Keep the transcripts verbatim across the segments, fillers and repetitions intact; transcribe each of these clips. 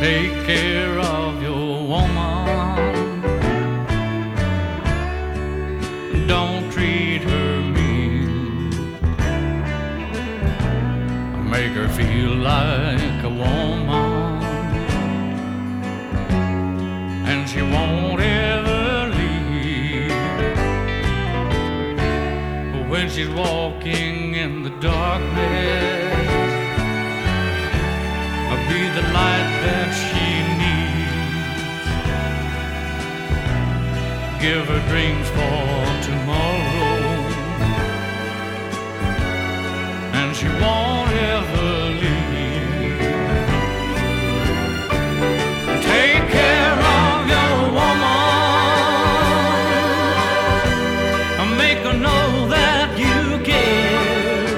Take care of your woman. Don't treat her mean. Make her feel like a woman, and she won't ever leave. When she's walking in the darkness, I'll be the light that she needs. Give her dreams for tomorrow, and she won't ever leave. Take care of your woman, and make her know that you care.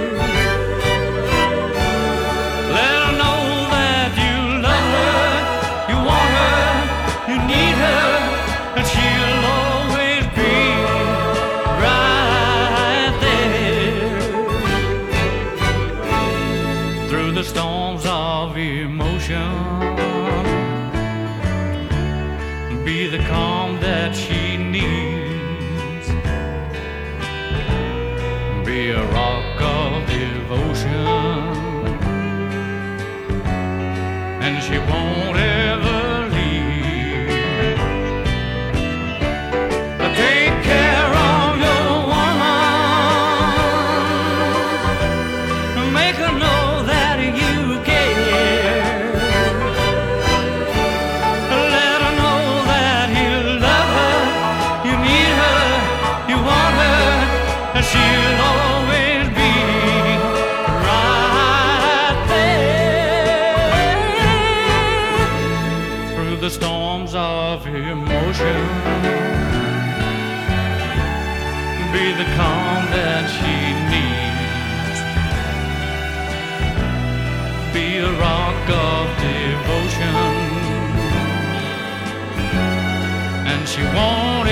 Let her know that you love her, you want her, you need her, and she'll always be right there. Through the storms of emotion, be the calm that she needs. Be a rock of devotion, and she won't ever leave. Take care of your woman, make her know that you care. Let her know that you love her, you need her, you want her, and she'll always be right there. Through the storms of emotion, be the calm that she needs. Be a rock of devotion, and she won't